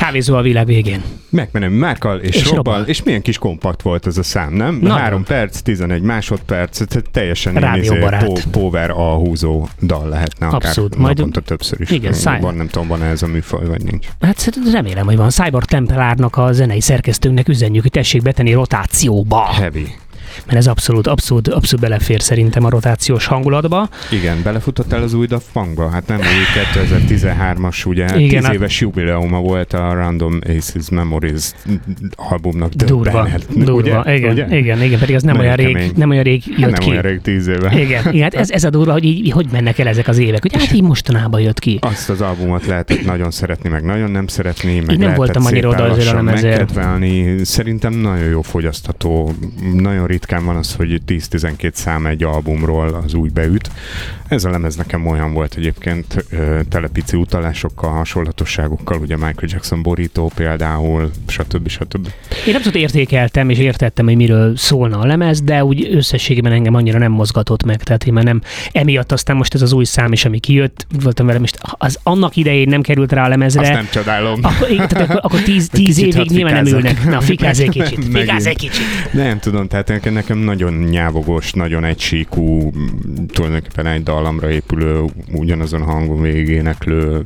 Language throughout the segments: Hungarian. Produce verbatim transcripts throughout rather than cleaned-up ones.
kávézó a világ végén. Megmenem Márkkal és, és Robbal, és milyen kis kompakt volt ez a szám, nem? Nagyon. Három perc, tizenegy másodperc, teljesen rádióbarát. Power a húzó dal lehetne akár. Abszolút. Naponta többször is. Igen, száj... van, nem tudom, van ez a műfaj, vagy nincs. Hát remélem, hogy van. Cyborg Templárnak a zenei szerkesztőnknek üzenjük, hogy tessék betenni rotációba. Heavy. Mert ez abszolút, abszolút, abszolút belefér szerintem a rotációs hangulatba. Igen, belefutottál az új Daft Punkba? Hát nem új kétezer-tizenhármas, ugye, igen, tíz éves jubileuma volt a Random Access Memories albumnak. Durva, Bennett, durva, ugye? igen, ugye? igen, igen, pedig az nem, olyan rég, nem olyan rég jött hát nem ki. olyan rég, tíz éve. Igen, igen, hát ez, ez a durva, hogy így, hogy mennek el ezek az évek, hogy hát így mostanában jött ki. Azt az albumot lehetett nagyon szeretni, meg nagyon nem szeretni, meg így nem voltam annyira oda azért a lemezért. Megkedvelni. Szerintem nagyon jó fogyasztható. Nagyon ritkán van az, hogy tíz-tizenkét szám egy albumról az úgy beüt. Ez a lemez nekem olyan volt egyébként, telepici utalásokkal, hasonlatosságokkal, ugye Michael Jackson borító például, stb. stb. Én abszolút értékeltem és értettem, hogy miről szólna a lemez, de úgy összességében engem annyira nem mozgatott meg, tehát én már nem, emiatt aztán most ez az új szám is, ami kijött, voltam velem, és az annak idején nem került rá a lemezre. Azt nem csodálom. Akkor, tehát akkor, akkor tíz, tíz évig nyilván nem ülnek. Na, fikázz egy kicsit, fikázz egy kicsit. Nem tudom, tehát nekem nagyon nyávogos, nagyon egysíkú, tulajdonképpen egy dallamra épülő, ugyanazon hangon végigéneklő,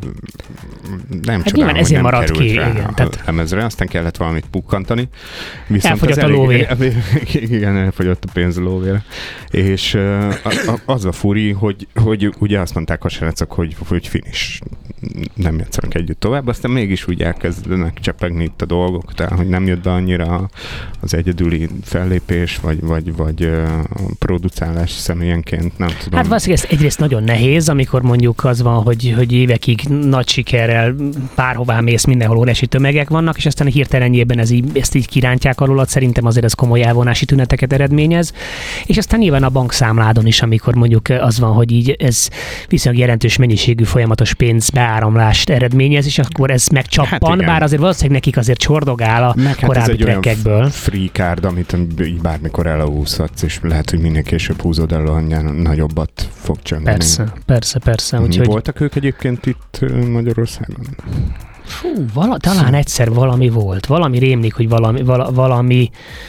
nem hát csodálom, hogy ezért nem maradt került ki, rá igen, a tehát... lemezre, aztán kellett valamit pukkantani. Viszont elfogyott az a lóvé. Elég, igen, elfogyott a pénz a lóvére. És uh, az a furi, hogy, hogy ugye azt mondták a srácok, hogy, hogy finish, nem játszanak együtt tovább, aztán mégis úgy elkezdenek csepegni itt a dolgok, tehát hogy nem jött be annyira az egyedüli fellépés, vagy, vagy, vagy uh, producálás személyenként, nem tudom. Hát valószínűleg ez egyrészt nagyon nehéz, amikor mondjuk az van, hogy, hogy évekig nagy sikerrel bárhová mész, mindenhol óriási tömegek vannak, és aztán hirtelenjében ez így, ezt így kirántják alól, szerintem azért ez komoly elvonási tüneteket eredményez. És aztán nyilván a bankszámládon is, amikor mondjuk az van, hogy így ez viszonylag jelentős mennyiségű folyamatos pénzbeáramlást eredményez, és akkor ez megcsappan, hát bár azért valószínűleg nekik azért csordogál a meg korábbi hát trekkekből. Olyan free card, amit bármikor elhúzhatsz, és lehet, hogy minél később húzod el, annál nagyobbat fog csöngeni. Persze, persze, persze. Úgyhogy... Voltak ők egyébként itt Magyarországon? Fú, vala, talán egyszer valami volt. Valami rémlik, hogy valami, vala, valami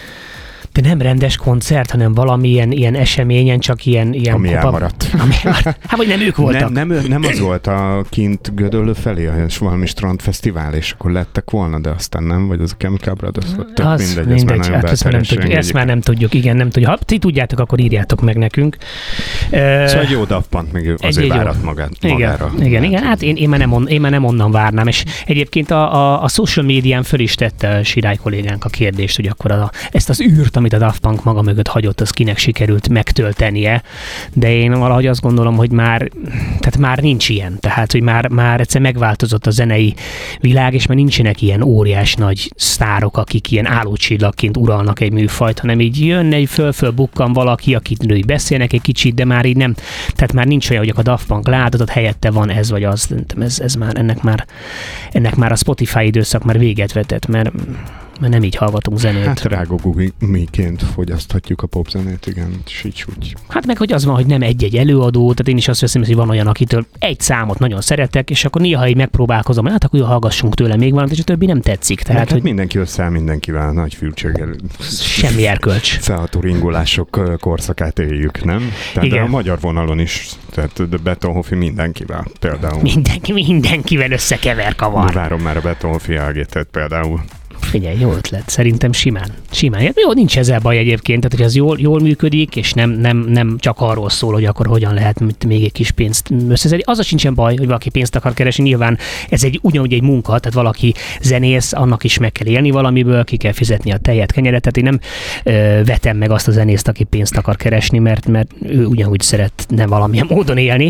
de nem rendes koncert, hanem valamilyen ilyen eseményen, csak ilyen... ilyen ami kopa, elmaradt. Ami elmaradt. Hát, vagy nem ők voltak. Nem, nem, nem az volt a kint Gödöllő felé, és valami strandfesztivál, és akkor lettek volna, de aztán nem, vagy az a Chemical Brothers, tök az mindegy, mindegy, ezt már hát ezt, már nem tudjuk, ezt már nem tudjuk, igen, nem tudjuk. Ha ti tudjátok, akkor írjátok meg nekünk. Szóval egy jó Daft Punk még azért várat magát, magára. Igen, igen, igen, hát én, én, már nem on, én már nem onnan várnám, és egyébként a, a, a social médián föl is tette Sirály kollégánk a kérdést, hogy akkor a, ezt az űrt, amit a Daft Punk maga mögött hagyott, az kinek sikerült megtöltenie, de én valahogy azt gondolom, hogy már, tehát már nincs ilyen, tehát hogy már, már egyszer megváltozott a zenei világ, és már nincsenek ilyen óriás nagy sztárok, akik ilyen állócsillagként uralnak egy műfajt, hanem így jön egy föl-föl bukkan valaki, akit női beszélnek egy kicsit, de már így nem, tehát már nincs olyan, hogy a Daft Punk látott, helyette van ez vagy az, ez, ez már, ennek már, ennek már a Spotify időszak már véget vetett, mert mert nem így hallgatunk zenét. Hát rágógumiként fogyaszthatjuk a popzenét, igen, és így úgy. Hát meg, hogy az van, hogy nem egy-egy előadó, tehát én is azt veszem, hogy van olyan, akitől egy számot nagyon szeretek, és akkor néha így megpróbálkozom, hát akkor hallgassunk tőle még valamit, és a többi nem tetszik. Tehát, hát hogy mindenki összeáll mindenkivel, nagy fültséggel. Semmi erkölcs. Felható ringolások korszakát éljük, nem? Tehát de a magyar vonalon is, tehát de Betonhofi mindenkivel például. Mindenki, mindenkivel összekever kavar. De várom már a Betonhofi elgétet például. Figyelj, jó ötlet. Szerintem simán. Simán. Jó, nincs ezzel baj egyébként, tehát hogy az jól, jól működik, és nem, nem, nem csak arról szól, hogy akkor hogyan lehet még egy kis pénzt összeszedni. Az a sincsen baj, hogy valaki pénzt akar keresni. Nyilván ez egy ugyanúgy egy munka, tehát valaki zenész, annak is meg kell élni valamiből, ki kell fizetni a tejet, kenyeret. Tehát én nem ö, vetem meg azt a zenészt, aki pénzt akar keresni, mert, mert ő ugyanúgy szeretne valamilyen módon élni,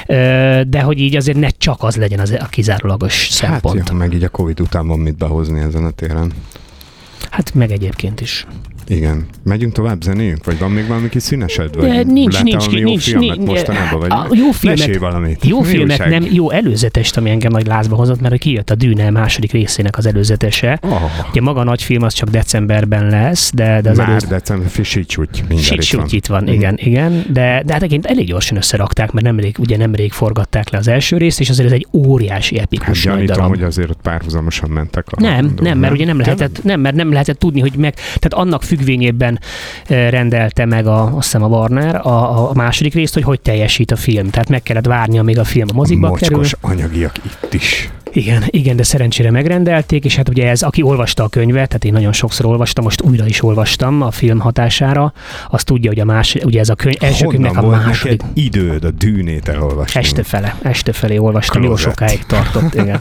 ö, de hogy így azért ne csak az legyen az a kizárólagos szempont. Hát, ja, meg így a Covid után van mit behozni ezen a téren. Hát meg egyébként is. Igen. Megyünk tovább, zenéjünk? Vagy van még valami kis színesed? Vagy de nincs, láttál nincs, valami nincs, jó filmet nincs, mostanában? Vagy a jó filmet, valamit. Jó Mi filmet újság? nem, jó előzetest, ami engem nagy lázba hozott, mert kijött a Dűne második részének az előzetese. Oh. Ugye maga a nagy film az csak decemberben lesz, de, de az Már előzet... december, Sicsúgy, minden itt van. itt van, igen, igen, de, de hát egyébként elég gyorsan összerakták, mert nemrég, ugye nemrég forgatták le az első részt, és azért ez egy óriási epikus Hát nagy gyanítom, darab. hogy azért ott párhuzamosan mentek a Nem, dolgok, nem, mert ugye nem lehetett, nem, mert nem lehetett tudni, hogy meg, tehát annak függvényében eh, rendelte meg a, azt hiszem a Warner a, a második részt, hogy hogy teljesít a film. Tehát meg kellett várni, amíg a film a mozikba kerül. Mocskos anyagiak itt is. Igen, igen, de szerencsére megrendelték, és hát ugye ez, aki olvasta a könyvet, tehát én nagyon sokszor olvastam, most újra is olvastam a film hatására, az tudja, hogy a más, ugye ez a könyv, első könyvnek a második. Neked időd a Dűnét elolvasni? Este fele, este felé olvastam, Klozet. jó sokáig tartott, igen.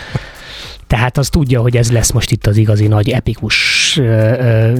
Tehát az tudja, hogy ez lesz most itt az igazi nagy epikus ö, ö,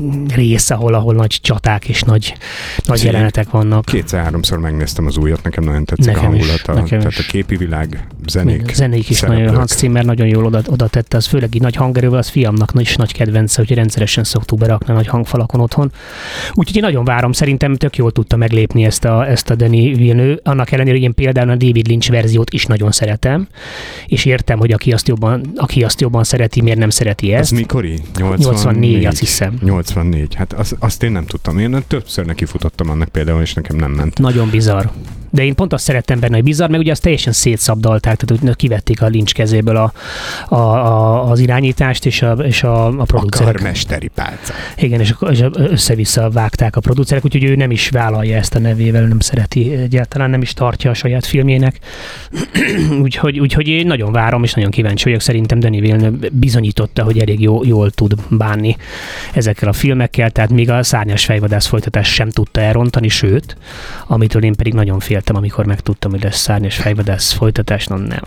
rész, ahol, ahol nagy csaták és nagy, nagy jelenetek vannak. Kétszer-háromszor megnéztem az újat, nekem nagyon tetszik Nekem a hangulata. is, nekem Tehát is. a képi világ, zenék, A zenék is szereplők. nagyon, Hans Zimmer nagyon jól oda, oda tette, az főleg így nagy hangerővel, az fiamnak is nagy kedvence, hogy rendszeresen szoktuk berakni nagy hangfalakon otthon. Úgyhogy én nagyon várom, szerintem tök jól tudta meglépni ezt a, ezt a Denis Villeneuve, annak ellenére, hogy én például a David Lynch verziót is nagyon szeretem, és értem, hogy aki azt jobban, aki azt jobban szereti, miért nem szereti ezt. Az mikori? nyolcvannégy, azt hiszem. nyolcvannégy. Hát az, azt én nem tudtam. Én többször neki futottam annak például, és nekem nem ment. Nagyon bizarr. De én pont azt szerettem benne, hogy bizarr, meg ugye azt teljesen szétszabdalták, tehát hogy kivették a Lynch kezéből a, a, a, az irányítást, és a, és a, a producerek. Akarmesteri pálca. Igen, és, és össze-vissza vágták a producerek, úgyhogy ő nem is vállalja ezt a nevével, nem szereti egyáltalán, nem is tartja a saját filmjének. úgyhogy, úgyhogy én nagyon várom, és nagyon kíváncsi vagyok. Szerintem Denis Villeneuve bizonyította, hogy elég jó, jól tud bánni ezekkel a filmekkel, tehát még a Szárnyas fejvadász folytatás sem tudta elrontani, sőt, amitől én pedig nagyon féltem, amikor megtudtam, hogy lesz Szárnyas fejvadász folytatás, no, nem.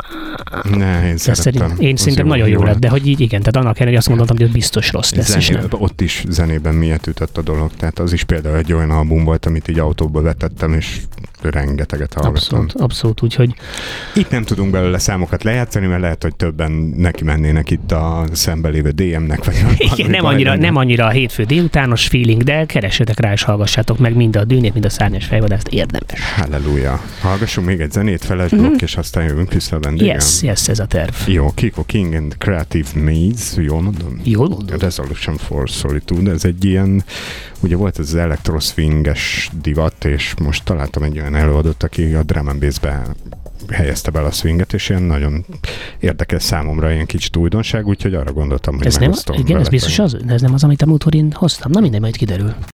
Ne, én szerettem. Szerint, én szerintem nagyon jó lett, de hogy így igen, tehát annak ellenére azt mondtam, hogy ez biztos rossz lesz, és nem. Ott is zenében miért ütött a dolog, tehát az is például egy olyan album volt, amit így autóba vetettem, és rengeteget hallgattam. Abszolút, abszolút, úgyhogy... Itt nem tudunk belőle számokat lejátszani, mert lehet, hogy többen neki mennének itt a szembe lévő dé em-nek. Vagy igen, nem annyira, nem annyira a hétfő délutános feeling, de keressetek rá, és hallgassátok meg mind a Dűnét, mind a Szárnyas fejvadászt, érdemes. Halleluja. Hallgassunk még egy zenét, Feles blokk, és aztán jövünk vissza a vendégem. Yes, yes, ez a terv. Jó, Kiko King and Creative Maze, jól mondom? Jól mondom. Resolution for Solitude, ez egy ilyen, ugye volt ez az elektroswinges divat, és most találtam egy olyan előadót, aki a drum and bass-be helyezte bele a swinget, és ilyen nagyon érdekes számomra, ilyen kicsit újdonság, úgyhogy arra gondoltam, hogy ez nem, megosztom igen, ez biztos az, ez nem az, amit a múltkor én hoztam. Na minden, majd kiderül.